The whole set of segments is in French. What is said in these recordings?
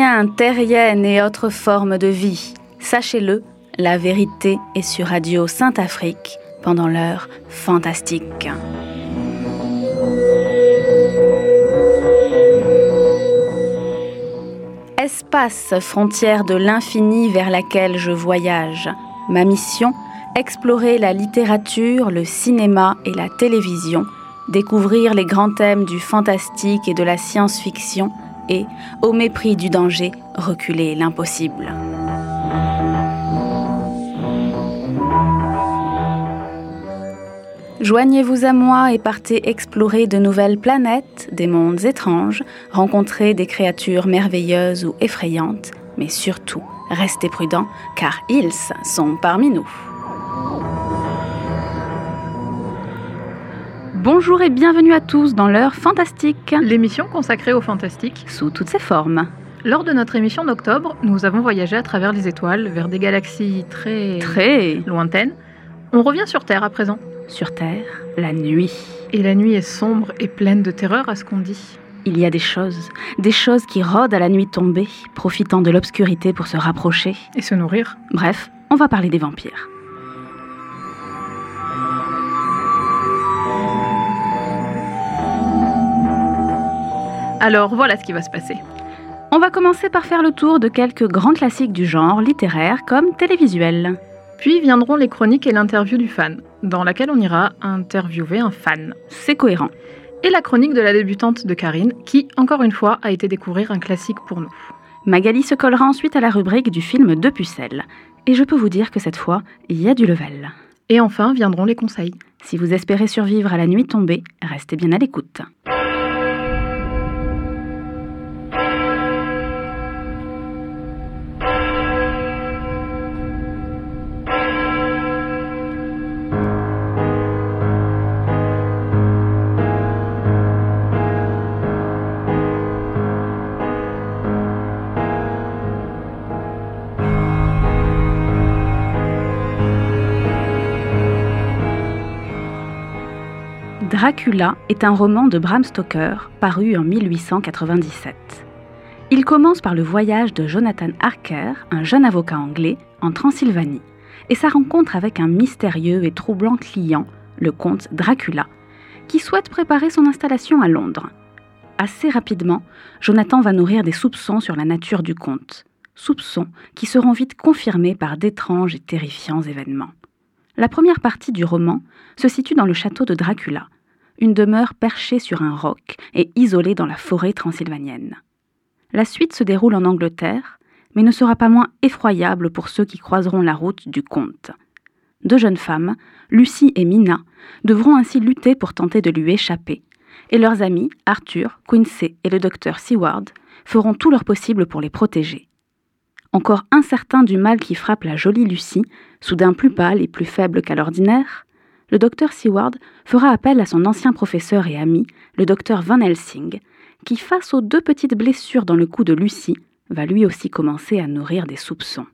Chiens, terriennes et autres formes de vie, sachez-le, la vérité est sur Radio Sainte-Afrique pendant l'heure fantastique. Espace, frontière de l'infini vers laquelle je voyage. Ma mission, explorer la littérature, le cinéma et la télévision, découvrir les grands thèmes du fantastique et de la science-fiction et, au mépris du danger, reculer l'impossible. Joignez-vous à moi et partez explorer de nouvelles planètes, des mondes étranges, rencontrer des créatures merveilleuses ou effrayantes, mais surtout, restez prudents car ils sont parmi nous. Bonjour et bienvenue à tous dans l'heure fantastique. L'émission consacrée au fantastique sous toutes ses formes. Lors de notre émission d'octobre, nous avons voyagé à travers les étoiles vers des galaxies très lointaines. On revient sur Terre à présent. Sur Terre, la nuit. Et la nuit est sombre et pleine de terreur à ce qu'on dit. Il y a des choses qui rôdent à la nuit tombée, profitant de l'obscurité pour se rapprocher. Et se nourrir. Bref, on va parler des vampires. Alors voilà ce qui va se passer. On va commencer par faire le tour de quelques grands classiques du genre, littéraire comme télévisuel. Puis viendront les chroniques et l'interview du fan, dans laquelle on ira interviewer un fan. C'est cohérent. Et la chronique de la débutante de Karine, qui, encore une fois, a été découvrir un classique pour nous. Magali se collera ensuite à la rubrique du film de Pucelle. Et je peux vous dire que cette fois, il y a du level. Et enfin viendront les conseils. Si vous espérez survivre à la nuit tombée, restez bien à l'écoute. Dracula est un roman de Bram Stoker, paru en 1897. Il commence par le voyage de Jonathan Harker, un jeune avocat anglais, en Transylvanie, et sa rencontre avec un mystérieux et troublant client, le comte Dracula, qui souhaite préparer son installation à Londres. Assez rapidement, Jonathan va nourrir des soupçons sur la nature du comte, soupçons qui seront vite confirmés par d'étranges et terrifiants événements. La première partie du roman se situe dans le château de Dracula, une demeure perchée sur un roc et isolée dans la forêt transylvanienne. La suite se déroule en Angleterre, mais ne sera pas moins effroyable pour ceux qui croiseront la route du comte. Deux jeunes femmes, Lucy et Mina, devront ainsi lutter pour tenter de lui échapper, et leurs amis, Arthur, Quincy et le docteur Seward, feront tout leur possible pour les protéger. Encore incertain du mal qui frappe la jolie Lucy, soudain plus pâle et plus faible qu'à l'ordinaire, le docteur Seward fera appel à son ancien professeur et ami, le docteur Van Helsing, qui, face aux deux petites blessures dans le cou de Lucy, va lui aussi commencer à nourrir des soupçons.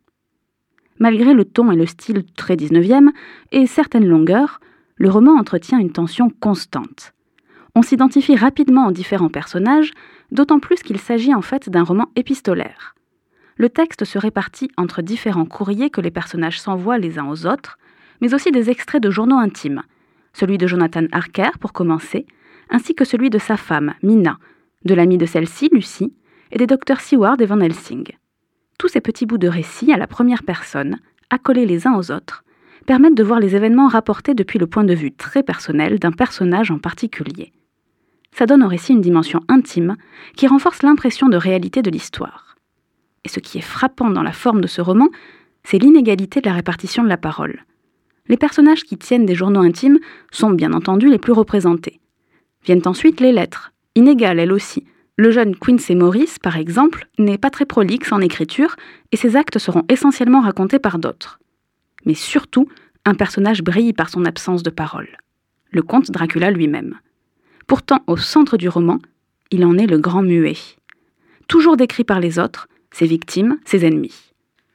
Malgré le ton et le style très 19e et certaines longueurs, le roman entretient une tension constante. On s'identifie rapidement aux différents personnages, d'autant plus qu'il s'agit en fait d'un roman épistolaire. Le texte se répartit entre différents courriers que les personnages s'envoient les uns aux autres, mais aussi des extraits de journaux intimes, celui de Jonathan Harker pour commencer, ainsi que celui de sa femme, Mina, de l'amie de celle-ci, Lucy, et des docteurs Seward et Van Helsing. Tous ces petits bouts de récit à la première personne, accolés les uns aux autres, permettent de voir les événements rapportés depuis le point de vue très personnel d'un personnage en particulier. Ça donne au récit une dimension intime qui renforce l'impression de réalité de l'histoire. Et ce qui est frappant dans la forme de ce roman, c'est l'inégalité de la répartition de la parole. Les personnages qui tiennent des journaux intimes sont bien entendu les plus représentés. Viennent ensuite les lettres, inégales elles aussi. Le jeune Quincy Morris, par exemple, n'est pas très prolixe en écriture et ses actes seront essentiellement racontés par d'autres. Mais surtout, un personnage brille par son absence de parole. Le comte Dracula lui-même. Pourtant, au centre du roman, il en est le grand muet. Toujours décrit par les autres, ses victimes, ses ennemis.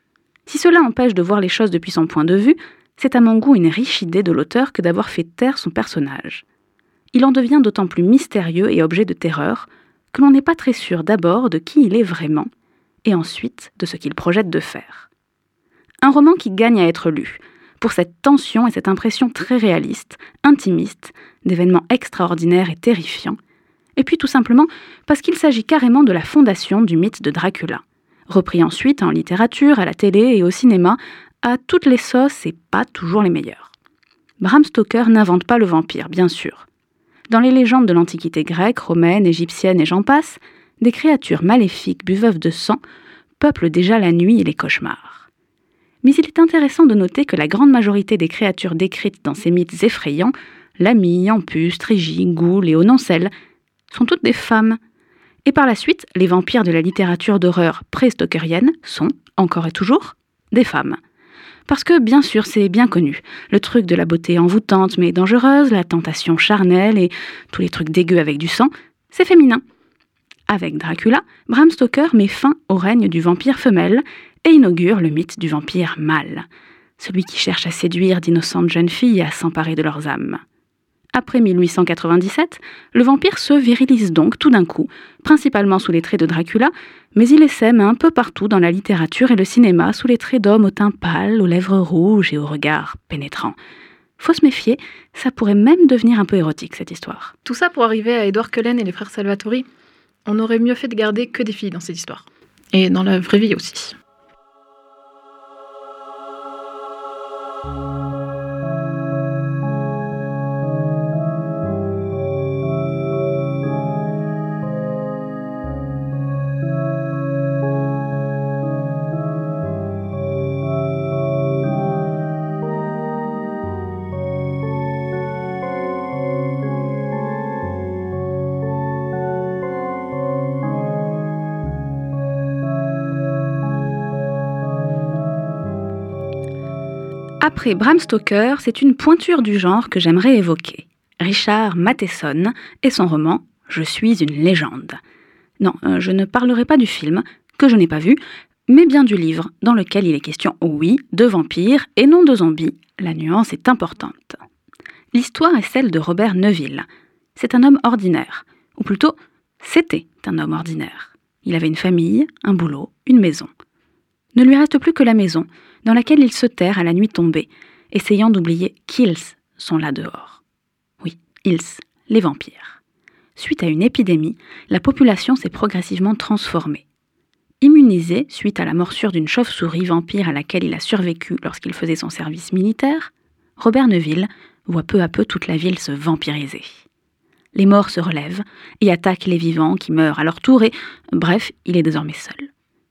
Si cela empêche de voir les choses depuis son point de vue, c'est à mon goût une riche idée de l'auteur que d'avoir fait taire son personnage. Il en devient d'autant plus mystérieux et objet de terreur que l'on n'est pas très sûr d'abord de qui il est vraiment, et ensuite de ce qu'il projette de faire. Un roman qui gagne à être lu, pour cette tension et cette impression très réaliste, intimiste, d'événements extraordinaires et terrifiants, et puis tout simplement parce qu'il s'agit carrément de la fondation du mythe de Dracula, repris ensuite en littérature, à la télé et au cinéma, à toutes les sauces et pas toujours les meilleures. Bram Stoker n'invente pas le vampire, bien sûr. Dans les légendes de l'Antiquité grecque, romaine, égyptienne et j'en passe, des créatures maléfiques buveuves de sang peuplent déjà la nuit et les cauchemars. Mais il est intéressant de noter que la grande majorité des créatures décrites dans ces mythes effrayants, Lamie, Ampus, Strigie, Ghoul et Ononcelle, sont toutes des femmes. Et par la suite, les vampires de la littérature d'horreur pré-stokerienne sont, encore et toujours, des femmes. Parce que, bien sûr, c'est bien connu, le truc de la beauté envoûtante mais dangereuse, la tentation charnelle et tous les trucs dégueux avec du sang, c'est féminin. Avec Dracula, Bram Stoker met fin au règne du vampire femelle et inaugure le mythe du vampire mâle, celui qui cherche à séduire d'innocentes jeunes filles et à s'emparer de leurs âmes. Après 1897, le vampire se virilise donc tout d'un coup, principalement sous les traits de Dracula, mais il essaime un peu partout dans la littérature et le cinéma sous les traits d'hommes au teint pâle, aux lèvres rouges et au regard pénétrant. Faut se méfier, ça pourrait même devenir un peu érotique cette histoire. Tout ça pour arriver à Edward Cullen et les frères Salvatori. On aurait mieux fait de garder que des filles dans cette histoire. Et dans la vraie vie aussi. Après Bram Stoker, c'est une pointure du genre que j'aimerais évoquer. Richard Matheson et son roman « Je suis une légende ». Non, je ne parlerai pas du film, que je n'ai pas vu, mais bien du livre, dans lequel il est question, oui, de vampires et non de zombies. La nuance est importante. L'histoire est celle de Robert Neville. C'est un homme ordinaire, ou plutôt, c'était un homme ordinaire. Il avait une famille, un boulot, une maison. Ne lui reste plus que la maison, dans laquelle il se terre à la nuit tombée, essayant d'oublier qu'ils sont là dehors. Oui, ils, les vampires. Suite à une épidémie, la population s'est progressivement transformée. Immunisé suite à la morsure d'une chauve-souris vampire à laquelle il a survécu lorsqu'il faisait son service militaire, Robert Neville voit peu à peu toute la ville se vampiriser. Les morts se relèvent et attaquent les vivants qui meurent à leur tour et, bref, il est désormais seul.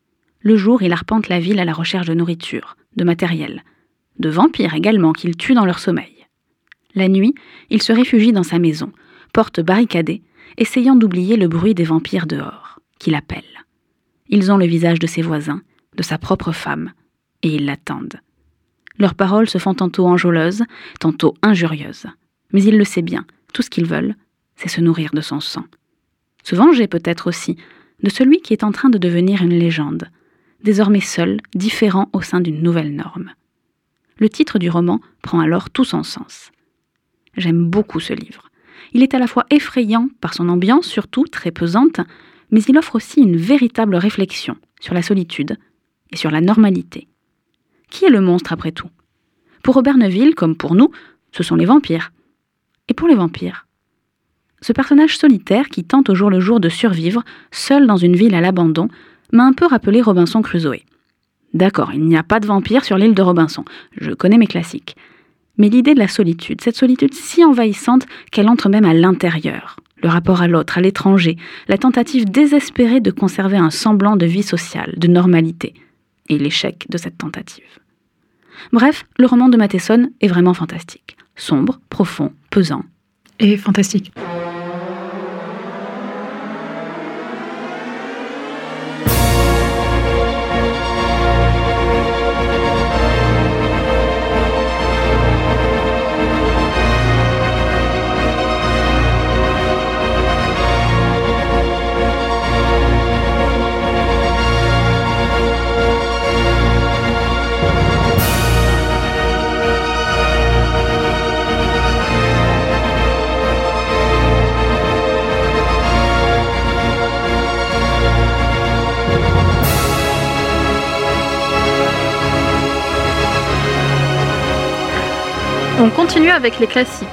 Le jour, il arpente la ville à la recherche de nourriture, de matériel, de vampires également qu'il tue dans leur sommeil. La nuit, il se réfugie dans sa maison, porte barricadée, essayant d'oublier le bruit des vampires dehors, qui l'appellent. Ils ont le visage de ses voisins, de sa propre femme, et ils l'attendent. Leurs paroles se font tantôt enjôleuses, tantôt injurieuses. Mais il le sait bien, tout ce qu'ils veulent, c'est se nourrir de son sang. Se venger peut-être aussi de celui qui est en train de devenir une légende, désormais seul, différent au sein d'une nouvelle norme. Le titre du roman prend alors tout son sens. J'aime beaucoup ce livre. Il est à la fois effrayant par son ambiance, surtout très pesante, mais il offre aussi une véritable réflexion sur la solitude et sur la normalité. Qui est le monstre après tout ? Pour Robert Neville, comme pour nous, ce sont les vampires. Et pour les vampires ? Ce personnage solitaire qui tente au jour le jour de survivre, seul dans une ville à l'abandon, m'a un peu rappelé Robinson Crusoe. D'accord, il n'y a pas de vampire sur l'île de Robinson, je connais mes classiques. Mais l'idée de la solitude, cette solitude si envahissante qu'elle entre même à l'intérieur, le rapport à l'autre, à l'étranger, la tentative désespérée de conserver un semblant de vie sociale, de normalité, et l'échec de cette tentative. Bref, le roman de Matheson est vraiment fantastique. Sombre, profond, pesant. Et fantastique. On continue avec les classiques.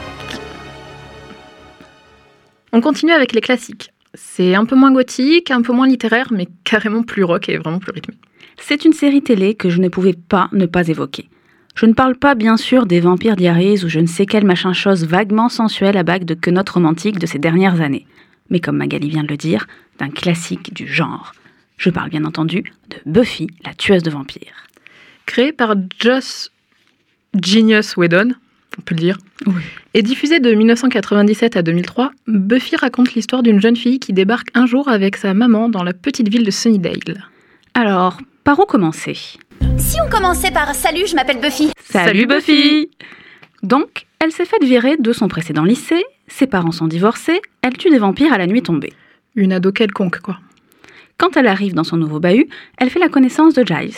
C'est un peu moins gothique, un peu moins littéraire, mais carrément plus rock et vraiment plus rythmé. C'est une série télé que je ne pouvais pas ne pas évoquer. Je ne parle pas bien sûr des Vampire Diaries ou je ne sais quel machin chose vaguement sensuel à bague de quenottes romantiques de ces dernières années. Mais comme Magali vient de le dire, d'un classique du genre. Je parle bien entendu de Buffy, la tueuse de vampires. Créée par Joss Genius Whedon, on peut le dire, oui. Et diffusée de 1997 à 2003, Buffy raconte l'histoire d'une jeune fille qui débarque un jour avec sa maman dans la petite ville de Sunnydale. Alors, par où commencer ? Si on commençait par « Salut, je m'appelle Buffy ». Salut Buffy ! Donc, elle s'est faite virer de son précédent lycée, ses parents sont divorcés, elle tue des vampires à la nuit tombée. Une ado quelconque, quoi. Quand elle arrive dans son nouveau bahut, elle fait la connaissance de Giles,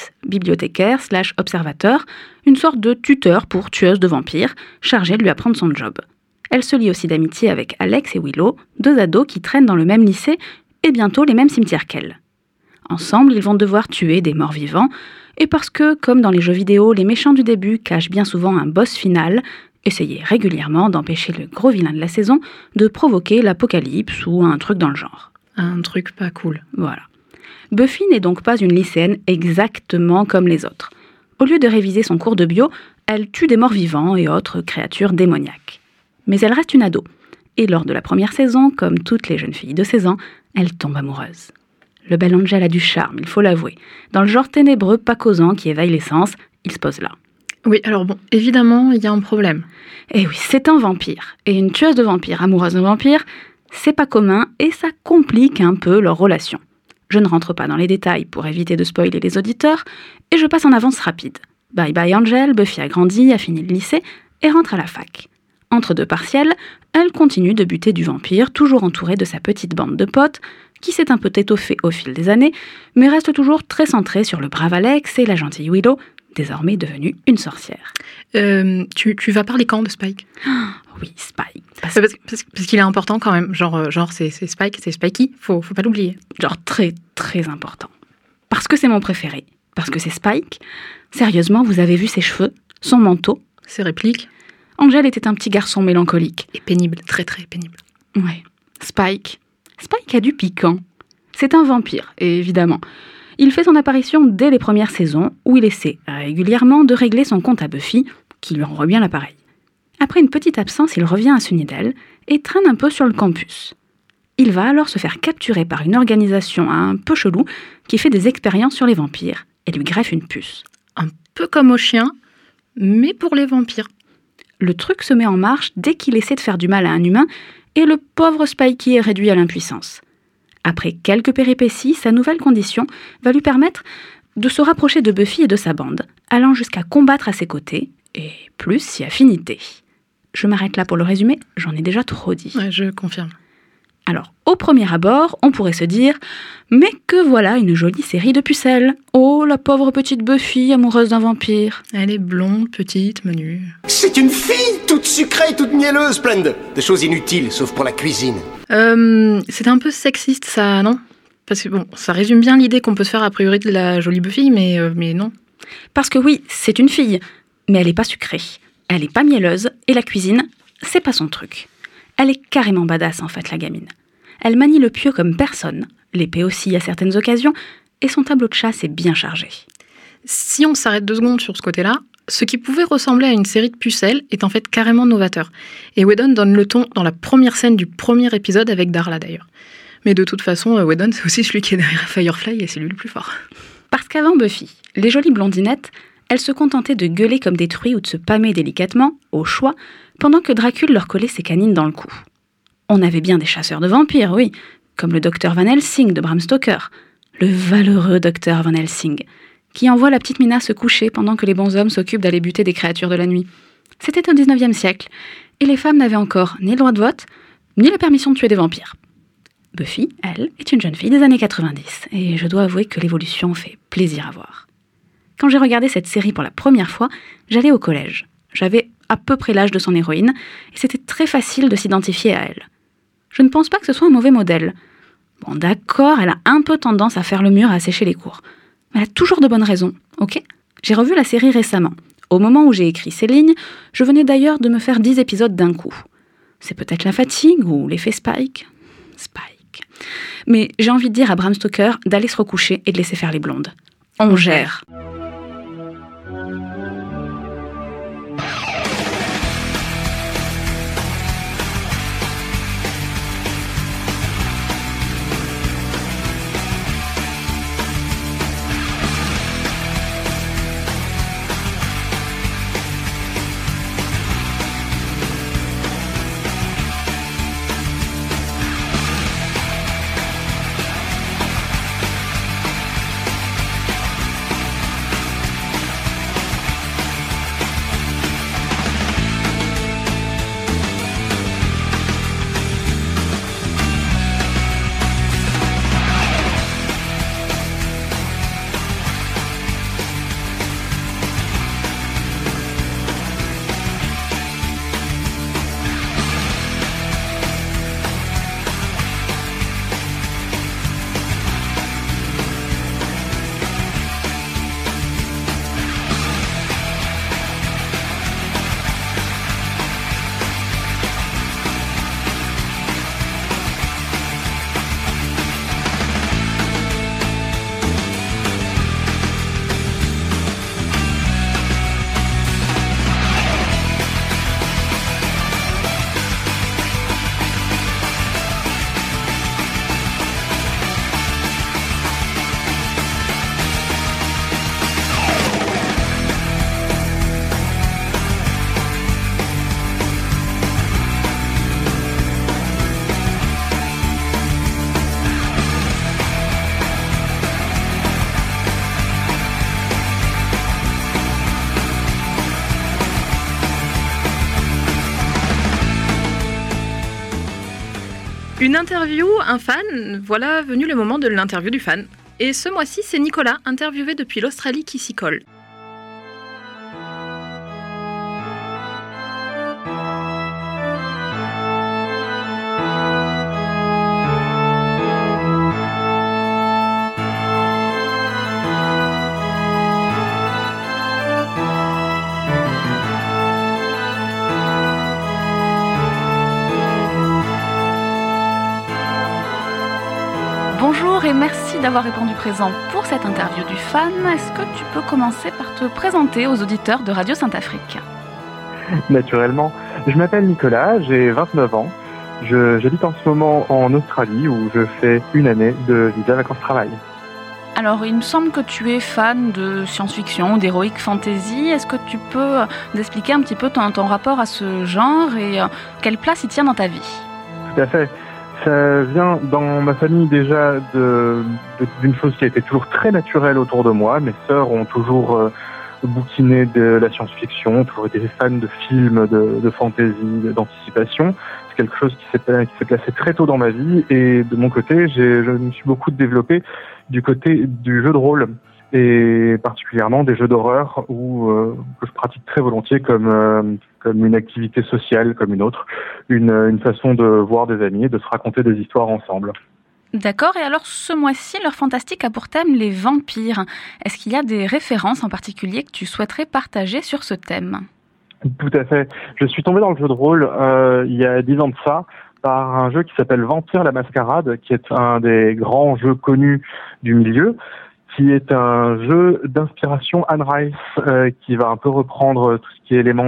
bibliothécaire/observateur, une sorte de tuteur pour tueuse de vampires, chargé de lui apprendre son job. Elle se lie aussi d'amitié avec Alex et Willow, deux ados qui traînent dans le même lycée et bientôt les mêmes cimetières qu'elle. Ensemble, ils vont devoir tuer des morts vivants, et parce que, comme dans les jeux vidéo, les méchants du début cachent bien souvent un boss final, essayez régulièrement d'empêcher le gros vilain de la saison de provoquer l'apocalypse ou un truc dans le genre. Un truc pas cool. Voilà. Buffy n'est donc pas une lycéenne exactement comme les autres. Au lieu de réviser son cours de bio, elle tue des morts vivants et autres créatures démoniaques. Mais elle reste une ado. Et lors de la première saison, comme toutes les jeunes filles de 16 ans, elle tombe amoureuse. Le bel Angel a du charme, il faut l'avouer. Dans le genre ténébreux, pas causant, qui éveille les sens, il se pose là. Oui, alors bon, évidemment, il y a un problème. Eh oui, c'est un vampire. Et une tueuse de vampires amoureuse d'un vampire, c'est pas commun et ça complique un peu leur relation. Je ne rentre pas dans les détails pour éviter de spoiler les auditeurs, et je passe en avance rapide. Bye bye Angel, Buffy a grandi, a fini le lycée, et rentre à la fac. Entre deux partiels, elle continue de buter du vampire, toujours entourée de sa petite bande de potes, qui s'est un peu étoffée au fil des années, mais reste toujours très centrée sur le brave Alex et la gentille Willow, désormais devenue une sorcière. Tu vas parler quand de Spike ? Oui, Spike. Parce qu'il est important quand même. Genre c'est Spike, c'est Spikey, faut pas l'oublier. Genre très, très important. Parce que c'est mon préféré. Parce que c'est Spike. Sérieusement, vous avez vu ses cheveux, son manteau, ses répliques. Angel était un petit garçon mélancolique. Et pénible, très très pénible. Ouais. Spike a du piquant. C'est un vampire, évidemment. Il fait son apparition dès les premières saisons, où il essaie régulièrement de régler son compte à Buffy, qui lui renvoie bien l'appareil. Après une petite absence, il revient à Sunnydale et traîne un peu sur le campus. Il va alors se faire capturer par une organisation un peu chelou qui fait des expériences sur les vampires et lui greffe une puce. Un peu comme aux chiens, mais pour les vampires. Le truc se met en marche dès qu'il essaie de faire du mal à un humain et le pauvre Spikey est réduit à l'impuissance. Après quelques péripéties, sa nouvelle condition va lui permettre de se rapprocher de Buffy et de sa bande, allant jusqu'à combattre à ses côtés, et plus si affinité. Je m'arrête là pour le résumé, j'en ai déjà trop dit. Ouais, je confirme. Alors, au premier abord, on pourrait se dire « Mais que voilà une jolie série de pucelles. Oh, la pauvre petite Buffy, amoureuse d'un vampire. » Elle est blonde, petite, menue. C'est une fille, toute sucrée, toute mielleuse, pleine de choses inutiles, sauf pour la cuisine. C'était un peu sexiste, ça, non ? Parce que bon, ça résume bien l'idée qu'on peut se faire a priori de la jolie Buffy, mais non. Parce que oui, c'est une fille, mais elle est pas sucrée. Elle est pas mielleuse, et la cuisine, c'est pas son truc. Elle est carrément badass en fait, la gamine. Elle manie le pieu comme personne, l'épée aussi à certaines occasions, et son tableau de chasse est bien chargé. Si on s'arrête 2 secondes sur ce côté-là, ce qui pouvait ressembler à une série de pucelles est en fait carrément novateur. Et Whedon donne le ton dans la première scène du premier épisode avec Darla d'ailleurs. Mais de toute façon, Whedon c'est aussi celui qui est derrière Firefly et c'est lui le plus fort. Parce qu'avant Buffy, les jolies blondinettes, elles se contentaient de gueuler comme des truies ou de se pâmer délicatement, au choix, pendant que Dracul leur collait ses canines dans le cou. On avait bien des chasseurs de vampires, oui, comme le docteur Van Helsing de Bram Stoker, le valeureux docteur Van Helsing, qui envoie la petite Mina se coucher pendant que les bons hommes s'occupent d'aller buter des créatures de la nuit. C'était au 19e siècle, et les femmes n'avaient encore ni le droit de vote, ni la permission de tuer des vampires. Buffy, elle, est une jeune fille des années 90, et je dois avouer que l'évolution fait plaisir à voir. Quand j'ai regardé cette série pour la première fois, j'allais au collège. J'avais à peu près l'âge de son héroïne, et c'était très facile de s'identifier à elle. Je ne pense pas que ce soit un mauvais modèle. Bon, d'accord, elle a un peu tendance à faire le mur et à sécher les cours. Mais elle a toujours de bonnes raisons, ok ? J'ai revu la série récemment, Au moment où j'ai écrit ces lignes, je venais d'ailleurs de me faire 10 épisodes d'un coup. C'est peut-être la fatigue ou l'effet Spike. Mais j'ai envie de dire à Bram Stoker d'aller se recoucher et de laisser faire les blondes. On gère. Une interview, un fan, voilà venu le moment de l'interview du fan. Et ce mois-ci, c'est Nicolas, interviewé depuis l'Australie, qui s'y colle. Bonjour et merci d'avoir répondu présent pour cette interview du fan. Est-ce que tu peux commencer par te présenter aux auditeurs de Radio Sainte-Afrique ? Naturellement. Je m'appelle Nicolas, j'ai 29 ans. J'habite en ce moment en Australie où je fais une année de visa vacances-travail. Alors, il me semble que tu es fan de science-fiction, d'heroic fantasy. Est-ce que tu peux nous expliquer un petit peu ton rapport à ce genre et quelle place il tient dans ta vie ? Tout à fait. Ça vient dans ma famille déjà d'une chose qui a été toujours très naturelle autour de moi. Mes sœurs ont toujours bouquiné de la science-fiction, ont toujours été fans de films, de fantasy, d'anticipation. C'est quelque chose qui s'est placé très tôt dans ma vie. Et de mon côté, je me suis beaucoup développé du côté du jeu de rôle et particulièrement des jeux d'horreur que je pratique très volontiers comme une activité sociale, comme une autre, une façon de voir des amis et de se raconter des histoires ensemble. D'accord, et alors ce mois-ci, l'heure fantastique a pour thème les vampires. Est-ce qu'il y a des références en particulier que tu souhaiterais partager sur ce thème ? Tout à fait. Je suis tombé dans le jeu de rôle il y a 10 ans de ça, par un jeu qui s'appelle Vampire la Mascarade, qui est un des grands jeux connus du milieu, qui est un jeu d'inspiration Anne Rice, qui va un peu reprendre tout ce qui est élément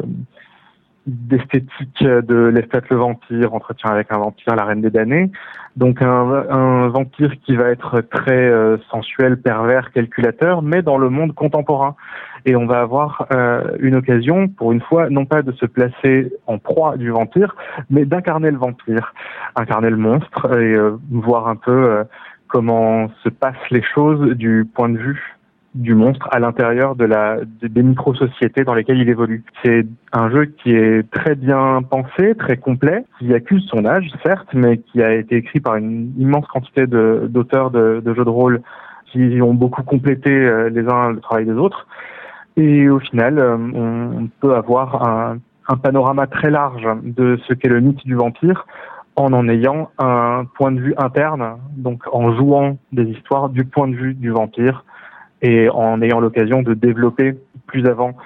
d'esthétique de Lestat le vampire, Entretien avec un vampire, La Reine des damnés. Donc un vampire qui va être très sensuel, pervers, calculateur, mais dans le monde contemporain. Et on va avoir une occasion, pour une fois, non pas de se placer en proie du vampire, mais d'incarner le vampire, incarner le monstre et voir un peu comment se passent les choses du point de vue du monstre à l'intérieur des micro-sociétés dans lesquelles il évolue. C'est un jeu qui est très bien pensé, très complet, qui accuse son âge, certes, mais qui a été écrit par une immense quantité d'auteurs de jeux de rôle qui ont beaucoup complété les uns le travail des autres. Et au final, on peut avoir un panorama très large de ce qu'est le mythe du vampire en ayant un point de vue interne, donc en jouant des histoires du point de vue du vampire et en ayant l'occasion de développer plus avant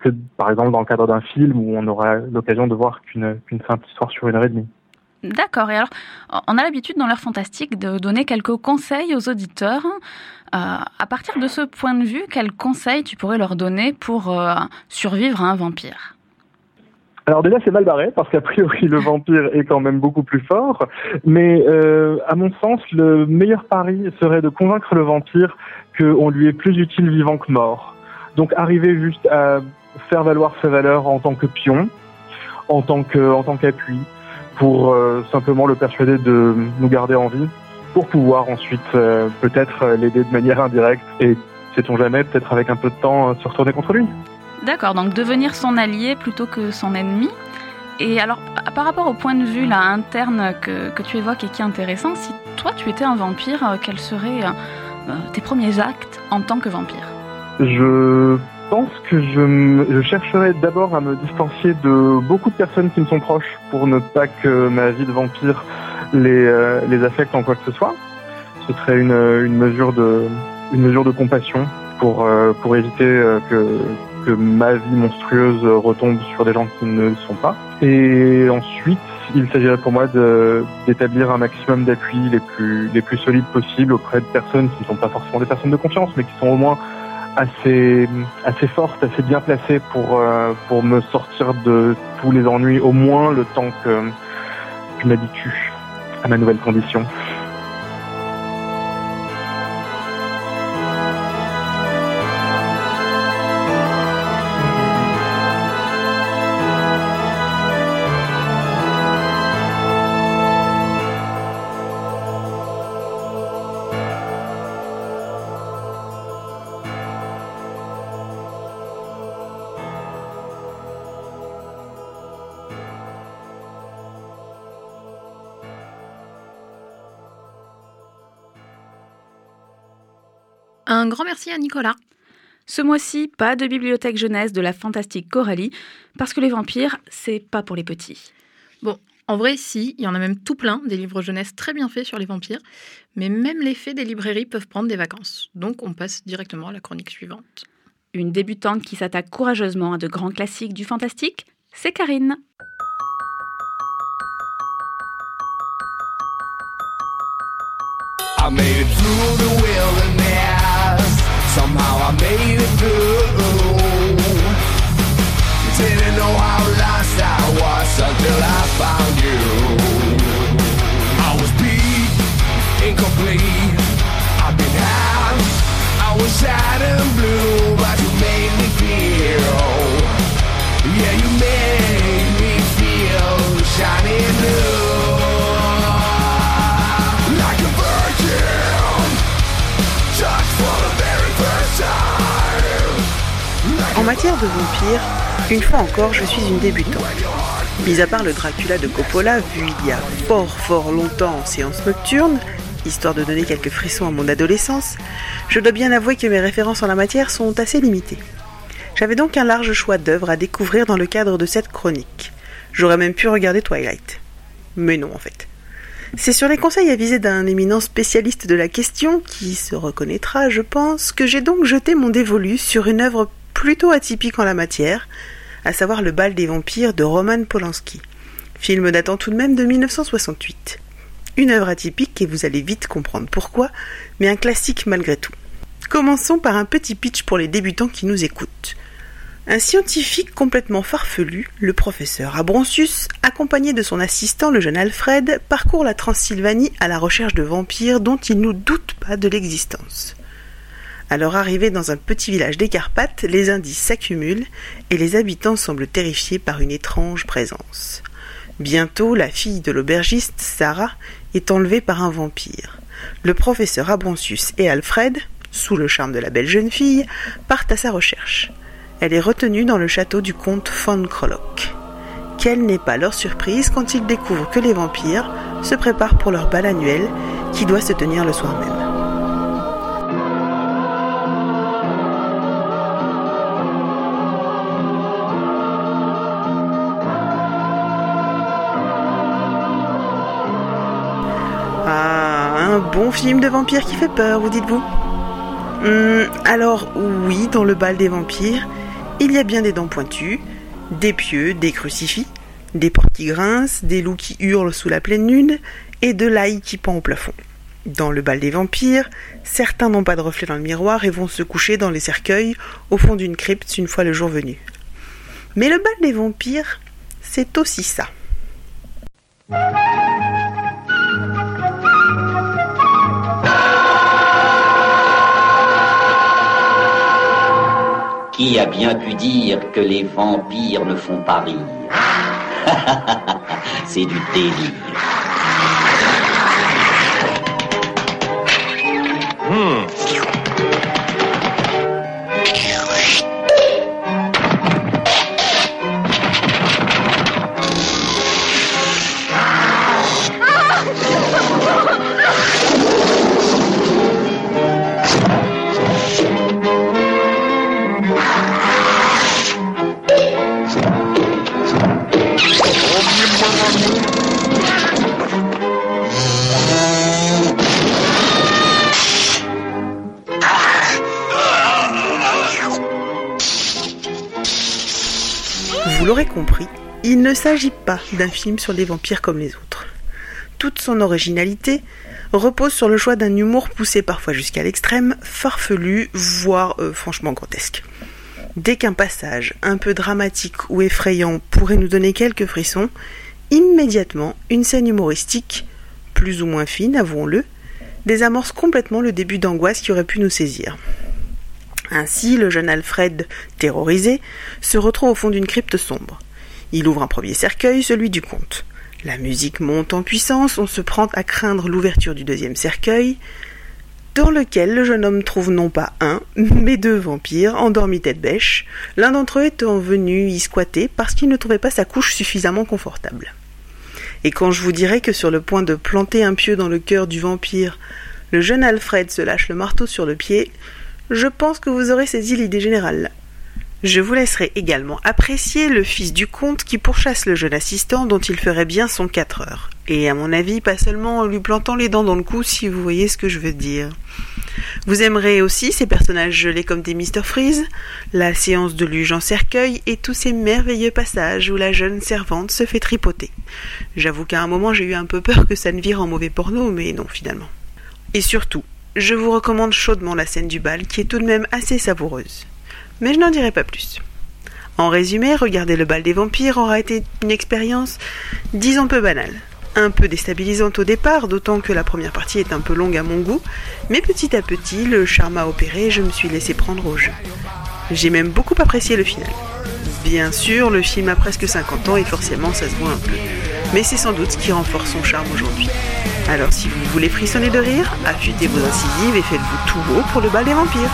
que par exemple dans le cadre d'un film où on aura l'occasion de voir qu'une simple histoire sur 1h30. D'accord. Et alors, on a l'habitude dans l'heure fantastique de donner quelques conseils aux auditeurs. À partir de ce point de vue, quels conseils tu pourrais leur donner pour survivre à un vampire ? Alors déjà, c'est mal barré, parce qu'a priori, le vampire est quand même beaucoup plus fort. Mais à mon sens, le meilleur pari serait de convaincre le vampire qu'on lui est plus utile vivant que mort. Donc arriver juste à faire valoir ses valeurs en tant que pion, en tant qu'appui, pour simplement le persuader de nous garder en vie, pour pouvoir ensuite peut-être l'aider de manière indirecte et, sait-on jamais, peut-être avec un peu de temps, se retourner contre lui. D'accord, donc devenir son allié plutôt que son ennemi. Et alors, par rapport au point de vue là, interne que tu évoques et qui est intéressant, si toi tu étais un vampire, quels seraient tes premiers actes en tant que vampire ? Je pense que je chercherais d'abord à me distancier de beaucoup de personnes qui me sont proches pour ne pas que ma vie de vampire les affecte en quoi que ce soit. Ce serait une mesure de compassion pour éviter que ma vie monstrueuse retombe sur des gens qui ne le sont pas. Et ensuite, il s'agirait pour moi d'établir un maximum d'appuis les plus solides possibles auprès de personnes qui ne sont pas forcément des personnes de confiance, mais qui sont au moins assez fortes, assez bien placées pour me sortir de tous les ennuis, au moins le temps que je m'habitue à ma nouvelle condition. Un grand merci à Nicolas. Ce mois-ci, pas de bibliothèque jeunesse de la fantastique Coralie, parce que les vampires, c'est pas pour les petits. Bon, en vrai, si, il y en a même tout plein, des livres jeunesse très bien faits sur les vampires, mais même les fées des librairies peuvent prendre des vacances. Donc on passe directement à la chronique suivante. Une débutante qui s'attaque courageusement à de grands classiques du fantastique, c'est Karine. I made it through the wilderness. Somehow I made it through. Didn't know how lost I was until I found you. I was beat, incomplete. I've been half. I was sad and blue, but you made me feel. Yeah, you made me feel shining blue. En matière de vampires, une fois encore, je suis une débutante. Mis à part le Dracula de Coppola, vu il y a fort longtemps en séance nocturne, histoire de donner quelques frissons à mon adolescence, je dois bien avouer que mes références en la matière sont assez limitées. J'avais donc un large choix d'œuvres à découvrir dans le cadre de cette chronique. J'aurais même pu regarder Twilight. Mais non, en fait. C'est sur les conseils avisés d'un éminent spécialiste de la question, qui se reconnaîtra, je pense, que j'ai donc jeté mon dévolu sur une œuvre plutôt atypique en la matière, à savoir Le bal des vampires de Roman Polanski, film datant tout de même de 1968. Une œuvre atypique et vous allez vite comprendre pourquoi, mais un classique malgré tout. Commençons par un petit pitch pour les débutants qui nous écoutent. Un scientifique complètement farfelu, le professeur Abroncius, accompagné de son assistant le jeune Alfred, parcourt la Transylvanie à la recherche de vampires dont il ne doute pas de l'existence. Alors arrivés dans un petit village des Carpates, les indices s'accumulent et les habitants semblent terrifiés par une étrange présence. Bientôt, la fille de l'aubergiste, Sarah, est enlevée par un vampire. Le professeur Abroncius et Alfred, sous le charme de la belle jeune fille, partent à sa recherche. Elle est retenue dans le château du comte von Krolok. Quelle n'est pas leur surprise quand ils découvrent que les vampires se préparent pour leur bal annuel qui doit se tenir le soir même. Ah, un bon film de vampires qui fait peur, vous dites-vous ? Alors oui, dans le bal des vampires, il y a bien des dents pointues, des pieux, des crucifix, des portes qui grincent, des loups qui hurlent sous la pleine lune et de l'ail qui pend au plafond. Dans le bal des vampires, certains n'ont pas de reflet dans le miroir et vont se coucher dans les cercueils au fond d'une crypte une fois le jour venu. Mais le bal des vampires, c'est aussi ça. Qui a bien pu dire que les vampires ne font pas rire? C'est du délire. Vous l'aurez compris, il ne s'agit pas d'un film sur les vampires comme les autres. Toute son originalité repose sur le choix d'un humour poussé parfois jusqu'à l'extrême, farfelu, voire franchement grotesque. Dès qu'un passage un peu dramatique ou effrayant pourrait nous donner quelques frissons, immédiatement une scène humoristique, plus ou moins fine, avouons-le, désamorce complètement le début d'angoisse qui aurait pu nous saisir. Ainsi, le jeune Alfred, terrorisé, se retrouve au fond d'une crypte sombre. Il ouvre un premier cercueil, celui du comte. La musique monte en puissance, on se prend à craindre l'ouverture du deuxième cercueil, dans lequel le jeune homme trouve non pas un, mais deux vampires, endormis tête bêche, l'un d'entre eux étant venu y squatter parce qu'il ne trouvait pas sa couche suffisamment confortable. Et quand je vous dirai que sur le point de planter un pieu dans le cœur du vampire, le jeune Alfred se lâche le marteau sur le pied, je pense que vous aurez saisi l'idée générale. Je vous laisserai également apprécier le fils du comte qui pourchasse le jeune assistant dont il ferait bien son 4 heures. Et à mon avis, pas seulement en lui plantant les dents dans le cou, si vous voyez ce que je veux dire. Vous aimerez aussi ces personnages gelés comme des Mr. Freeze, la séance de luge en cercueil et tous ces merveilleux passages où la jeune servante se fait tripoter. J'avoue qu'à un moment j'ai eu un peu peur que ça ne vire en mauvais porno, mais non finalement. Et surtout, je vous recommande chaudement la scène du bal qui est tout de même assez savoureuse. Mais je n'en dirai pas plus. En résumé, regarder le bal des vampires aura été une expérience, disons peu banale. Un peu déstabilisante au départ, d'autant que la première partie est un peu longue à mon goût, mais petit à petit, le charme a opéré et je me suis laissé prendre au jeu. J'ai même beaucoup apprécié le final. Bien sûr, le film a presque 50 ans et forcément ça se voit un peu. Mais c'est sans doute ce qui renforce son charme aujourd'hui. Alors si vous voulez frissonner de rire, affûtez vos incisives et faites-vous tout haut pour le bal des vampires.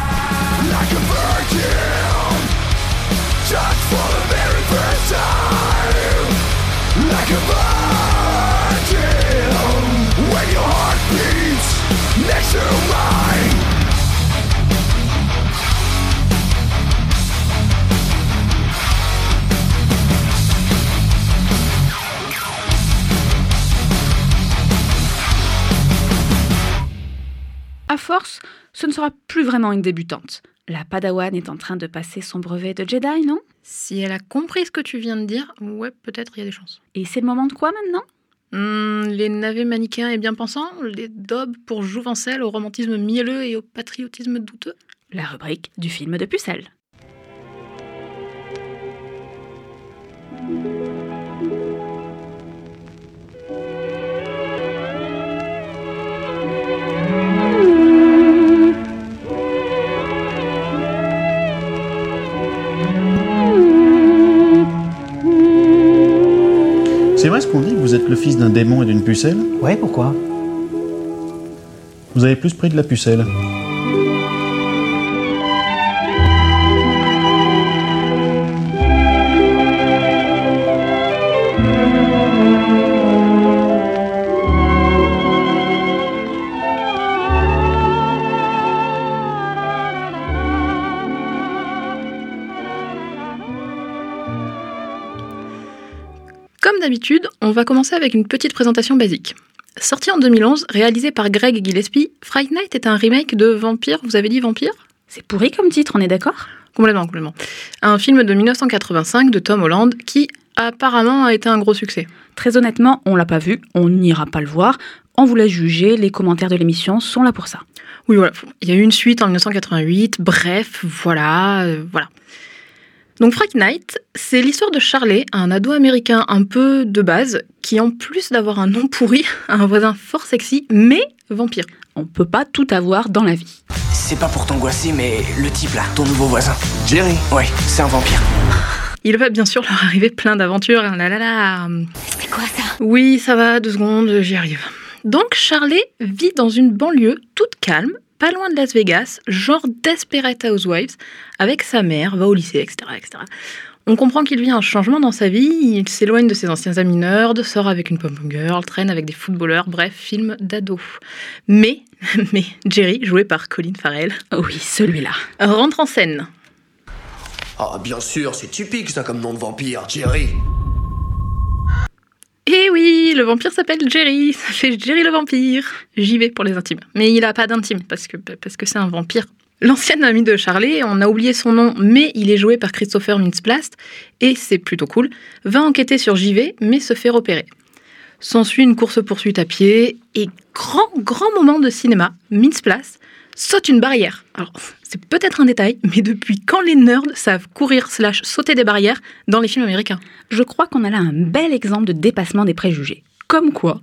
À force, ce ne sera plus vraiment une débutante. La Padawan est en train de passer son brevet de Jedi, non ? Si elle a compris ce que tu viens de dire, ouais, peut-être il y a des chances. Et c'est le moment de quoi maintenant ? Les navets manichéens et bien pensants, les daubes pour jouvencelles au romantisme mielleux et au patriotisme douteux. La rubrique du film de Pucelle. C'est vrai ce qu'on dit que vous êtes le fils d'un démon et d'une pucelle ? Ouais, pourquoi ? Vous avez plus pris de la pucelle. Comme d'habitude, on va commencer avec une petite présentation basique. Sorti en 2011, réalisé par Greg Gillespie, Fright Night est un remake de Vampire, vous avez dit Vampire ? C'est pourri comme titre, on est d'accord ? Complètement. Un film de 1985 de Tom Holland qui apparemment a été un gros succès. Très honnêtement, on l'a pas vu, on n'ira pas le voir. On vous l'a jugé, les commentaires de l'émission sont là pour ça. Oui, voilà. Il y a eu une suite en 1988. Bref, voilà. Donc Fright Night, c'est l'histoire de Charlie, un ado américain un peu de base, qui en plus d'avoir un nom pourri, a un voisin fort sexy, mais vampire. On peut pas tout avoir dans la vie. C'est pas pour t'angoisser, mais le type là, ton nouveau voisin. Jerry. Ouais, c'est un vampire. Il va bien sûr leur arriver plein d'aventures. C'est quoi ça? Oui, ça va, 2 secondes, j'y arrive. Donc Charlie vit dans une banlieue toute calme, pas loin de Las Vegas, genre Desperate Housewives, avec sa mère, va au lycée, etc. On comprend qu'il vit un changement dans sa vie, il s'éloigne de ses anciens amis nerds, sort avec une pom-pom girl, traîne avec des footballeurs, bref, film d'ado. Mais Jerry, joué par Colin Farrell, oui, celui-là, rentre en scène. Ah, bien sûr, c'est typique ça comme nom de vampire, Jerry. Eh oui, le vampire s'appelle Jerry, ça fait Jerry le vampire. J'y vais pour les intimes. Mais il a pas d'intime, parce que c'est un vampire. L'ancien ami de Charlie, on a oublié son nom, mais il est joué par Christopher Mintz-Plasse, et c'est plutôt cool, va enquêter sur JV, mais se fait repérer. S'ensuit une course-poursuite à pied, et grand moment de cinéma, Mintz-Plasse saute une barrière. Alors, c'est peut-être un détail, mais depuis quand les nerds savent courir / sauter des barrières dans les films américains? Je crois qu'on a là un bel exemple de dépassement des préjugés. Comme quoi.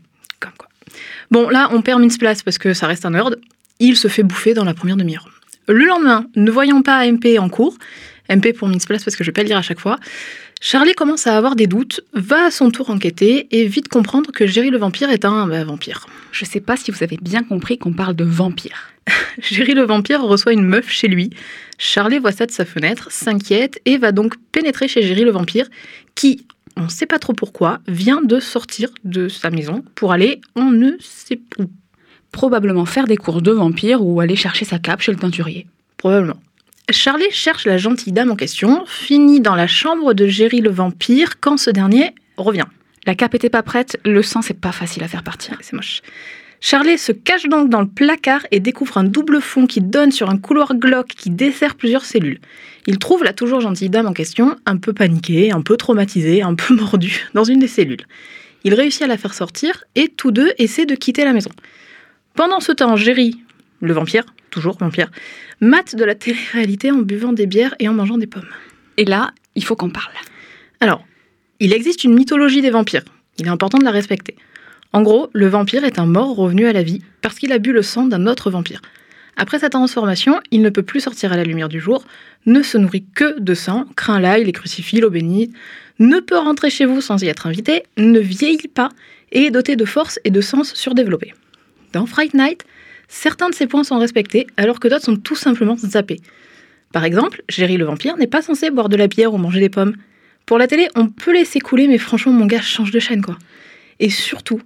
Bon, là, on perd Mintz-Plasse parce que ça reste un nerd. Il se fait bouffer dans la première demi-heure. Le lendemain, ne voyant pas MP en cours, MP pour Mintz-Plasse parce que je vais pas le dire à chaque fois, Charlie commence à avoir des doutes, va à son tour enquêter et vite comprendre que Jerry le vampire est un vampire. Je sais pas si vous avez bien compris qu'on parle de vampire. Jerry le vampire reçoit une meuf chez lui. Charlie voit ça de sa fenêtre, s'inquiète et va donc pénétrer chez Jerry le vampire qui, on ne sait pas trop pourquoi, vient de sortir de sa maison pour aller on ne sait où. Probablement faire des courses de vampire ou aller chercher sa cape chez le teinturier. Probablement. Charlie cherche la gentille dame en question, finit dans la chambre de Jerry le vampire quand ce dernier revient. La cape était pas prête, le sang c'est pas facile à faire partir. C'est moche. Charlie se cache donc dans le placard et découvre un double fond qui donne sur un couloir glauque qui dessert plusieurs cellules. Il trouve la toujours gentille dame en question, un peu paniquée, un peu traumatisée, un peu mordue, dans une des cellules. Il réussit à la faire sortir et tous deux essaient de quitter la maison. Pendant ce temps, Jerry, le vampire, toujours vampire, mate de la télé-réalité en buvant des bières et en mangeant des pommes. Et là, il faut qu'on parle. Alors, il existe une mythologie des vampires. Il est important de la respecter. En gros, le vampire est un mort revenu à la vie parce qu'il a bu le sang d'un autre vampire. Après sa transformation, il ne peut plus sortir à la lumière du jour, ne se nourrit que de sang, craint l'ail, les crucifix, l'eau bénite, ne peut rentrer chez vous sans y être invité, ne vieillit pas et est doté de force et de sens surdéveloppés. Dans Fright Night, certains de ces points sont respectés alors que d'autres sont tout simplement zappés. Par exemple, Jerry le vampire n'est pas censé boire de la bière ou manger des pommes. Pour la télé, on peut laisser couler, mais franchement, mon gars change de chaîne, quoi. Et surtout,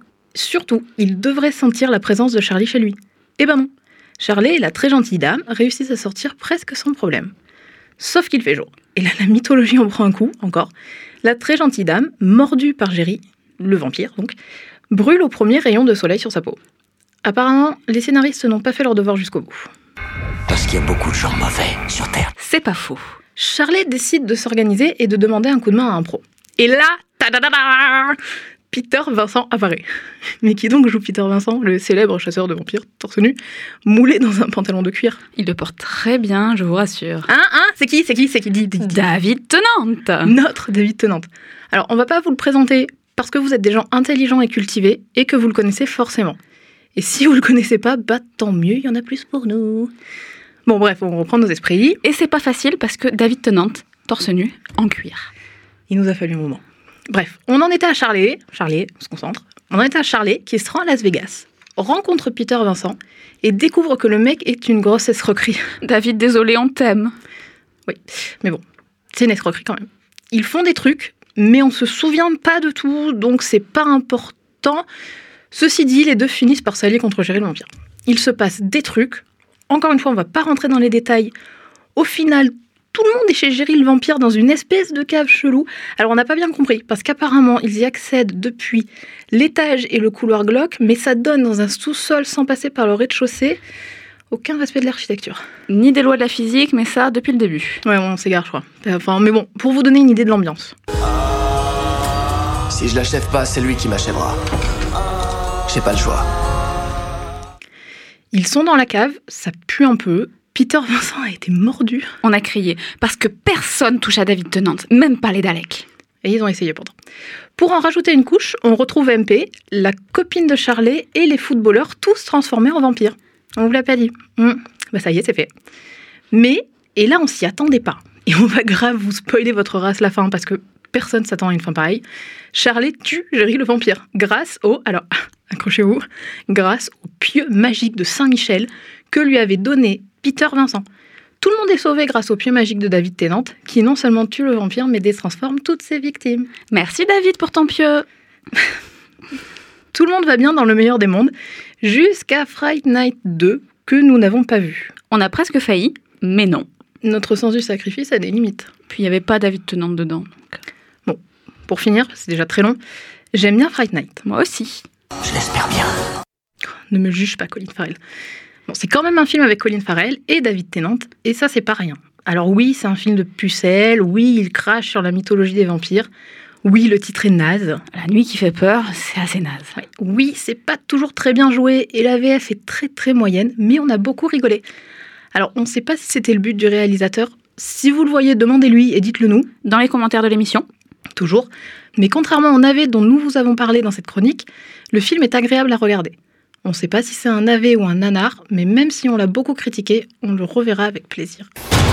il devrait sentir la présence de Charlie chez lui. Eh ben non. Charlie et la très gentille dame réussissent à sortir presque sans problème. Sauf qu'il fait jour. Et là, la mythologie en prend un coup, encore. La très gentille dame, mordue par Jerry, le vampire donc, brûle au premier rayon de soleil sur sa peau. Apparemment, les scénaristes n'ont pas fait leur devoir jusqu'au bout. Parce qu'il y a beaucoup de gens mauvais sur Terre. C'est pas faux. Charlie décide de s'organiser et de demander un coup de main à un pro. Et là, Peter Vincent apparaît. Mais qui donc joue Peter Vincent, le célèbre chasseur de vampires, torse nu, moulé dans un pantalon de cuir? Il le porte très bien, je vous rassure. C'est qui dit David Tennant. Notre David Tennant. Alors, on va pas vous le présenter parce que vous êtes des gens intelligents et cultivés et que vous le connaissez forcément. Et si vous le connaissez pas, tant mieux, il y en a plus pour nous. Bon bref, on reprend nos esprits. Et c'est pas facile parce que David Tennant, torse nu, en cuir. Il nous a fallu un moment. Bref, on en était à Charlie, on se concentre. On en était à Charlie qui se rend à Las Vegas, rencontre Peter Vincent et découvre que le mec est une grosse escroquerie. David, désolé, on t'aime. Oui, mais bon, c'est une escroquerie quand même. Ils font des trucs, mais on se souvient pas de tout, donc c'est pas important. Ceci dit, les deux finissent par s'allier contre Jerry le vampire. Il se passe des trucs. Encore une fois, on va pas rentrer dans les détails. Au final, tout le monde est chez Jerry le vampire dans une espèce de cave chelou. Alors on n'a pas bien compris, parce qu'apparemment, ils y accèdent depuis l'étage et le couloir glauque, mais ça donne dans un sous-sol sans passer par le rez-de-chaussée. Aucun respect de l'architecture. Ni des lois de la physique, mais ça depuis le début. Ouais, on s'égare, je crois. Enfin, mais bon, pour vous donner une idée de l'ambiance. Si je l'achève pas, c'est lui qui m'achèvera. J'ai pas le choix. Ils sont dans la cave, ça pue un peu. Peter Vincent a été mordu. On a crié, parce que personne touche à David Tennant, même pas les Daleks. Et ils ont essayé pourtant. Pour en rajouter une couche, on retrouve MP, la copine de Charlie et les footballeurs, tous transformés en vampires. On vous l'a pas dit. Bah ça y est, c'est fait. Mais, et là on s'y attendait pas. Et on va grave vous spoiler votre race la fin, parce que personne s'attend à une fin pareille. Charlie tue Jerry le vampire, grâce au... Alors, accrochez-vous, grâce au pieu magique de Saint-Michel que lui avait donné Peter Vincent. Tout le monde est sauvé grâce au pieu magique de David Tennant, qui non seulement tue le vampire, mais détransforme toutes ses victimes. Merci David pour ton pieu. Tout le monde va bien dans le meilleur des mondes, jusqu'à Fright Night 2, que nous n'avons pas vu. On a presque failli, mais non. Notre sens du sacrifice a des limites. Puis il n'y avait pas David Tennant dedans. Donc... Bon, pour finir, c'est déjà très long, j'aime bien Fright Night. Moi aussi. Je l'espère bien. Ne me juge pas, Colin Farrell. Bon, c'est quand même un film avec Colin Farrell et David Tennant, et ça, c'est pas rien. Alors oui, c'est un film de pucelle, oui, il crache sur la mythologie des vampires, oui, le titre est naze. La nuit qui fait peur, c'est assez naze. Ouais. Oui, c'est pas toujours très bien joué, et la VF est très très moyenne, mais on a beaucoup rigolé. Alors, on ne sait pas si c'était le but du réalisateur. Si vous le voyez, demandez-lui et dites-le nous. Dans les commentaires de l'émission. Toujours. Mais contrairement au navet dont nous vous avons parlé dans cette chronique, le film est agréable à regarder. On ne sait pas si c'est un navet ou un nanar, mais même si on l'a beaucoup critiqué, on le reverra avec plaisir.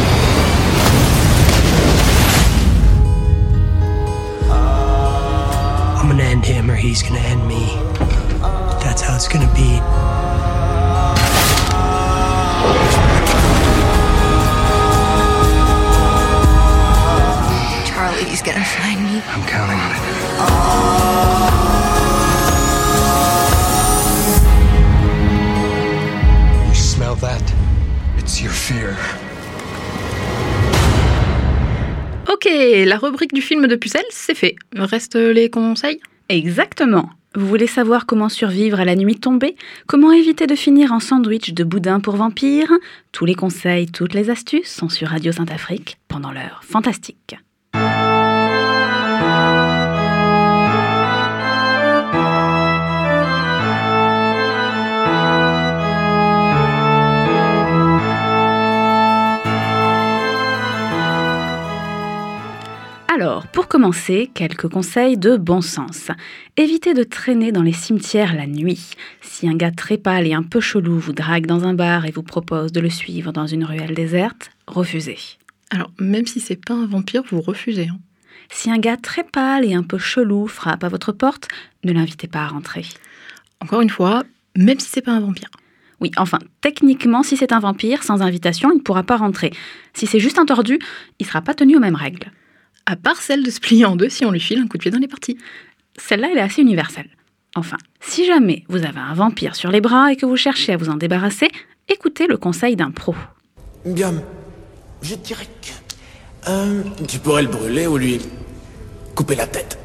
I'm gonna end him or he's gonna end me. That's how it's gonna be. Charlie's gonna find me. I'm counting on it. You smell that? It's your fear. Ok, la rubrique du film de Pucelle, c'est fait. Reste les conseils ? Exactement. Vous voulez savoir comment survivre à la nuit tombée ? Comment éviter de finir en sandwich de boudin pour vampires ? Tous les conseils, toutes les astuces sont sur Radio Saint-Afrique pendant l'heure fantastique. Alors, pour commencer, quelques conseils de bon sens. Évitez de traîner dans les cimetières la nuit. Si un gars très pâle et un peu chelou vous drague dans un bar et vous propose de le suivre dans une ruelle déserte, refusez. Alors, même si c'est pas un vampire, vous refusez. Si un gars très pâle et un peu chelou frappe à votre porte, ne l'invitez pas à rentrer. Encore une fois, même si c'est pas un vampire. Oui, enfin, techniquement, si c'est un vampire, sans invitation, il ne pourra pas rentrer. Si c'est juste un tordu, il ne sera pas tenu aux mêmes règles. À part celle de se plier en deux si on lui file un coup de pied dans les parties. Celle-là, elle est assez universelle. Enfin, si jamais vous avez un vampire sur les bras et que vous cherchez à vous en débarrasser, écoutez le conseil d'un pro. Bien, je dirais que... tu pourrais le brûler ou lui couper la tête.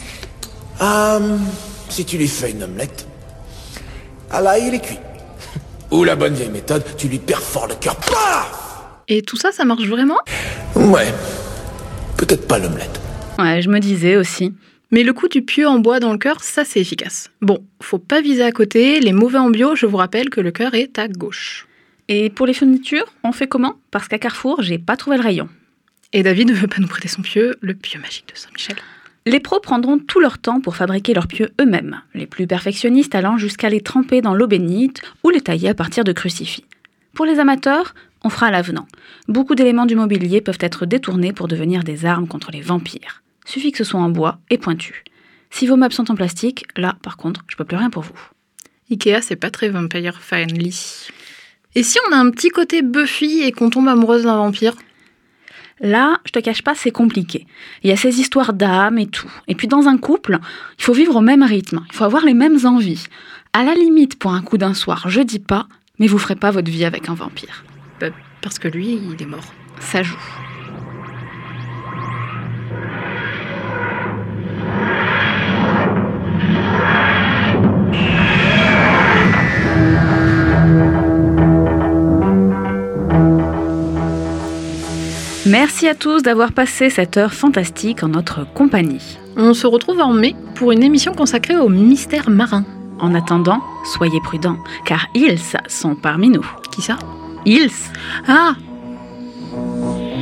Si tu lui fais une omelette, à l'ail, il est cuit. Ou la bonne vieille méthode, tu lui perfores le cœur. Paf ! Et tout ça, ça marche vraiment ? Ouais. Peut-être pas l'omelette. Ouais, je me disais aussi. Mais le coup du pieu en bois dans le cœur, ça c'est efficace. Bon, faut pas viser à côté, les mauvais en bio, je vous rappelle que le cœur est à gauche. Et pour les fournitures, on fait comment ? Parce qu'à Carrefour, j'ai pas trouvé le rayon. Et David ne veut pas nous prêter son pieu, le pieu magique de Saint-Michel. Les pros prendront tout leur temps pour fabriquer leurs pieux eux-mêmes, les plus perfectionnistes allant jusqu'à les tremper dans l'eau bénite ou les tailler à partir de crucifix. Pour les amateurs, on fera à l'avenant. Beaucoup d'éléments du mobilier peuvent être détournés pour devenir des armes contre les vampires. Suffit que ce soit en bois et pointu. Si vos meubles sont en plastique, là, par contre, je peux plus rien pour vous. Ikea, c'est pas très vampire friendly. Et si on a un petit côté Buffy et qu'on tombe amoureuse d'un vampire ? Là, je te cache pas, c'est compliqué. Il y a ces histoires d'âmes et tout. Et puis dans un couple, il faut vivre au même rythme. Il faut avoir les mêmes envies. À la limite, pour un coup d'un soir, je dis pas, mais vous ferez pas votre vie avec un vampire. Parce que lui, il est mort. Ça joue. Merci à tous d'avoir passé cette heure fantastique en notre compagnie. On se retrouve en mai pour une émission consacrée aux mystères marins. En attendant, soyez prudents, car ils sont parmi nous. Qui ça ? Ils. Ah !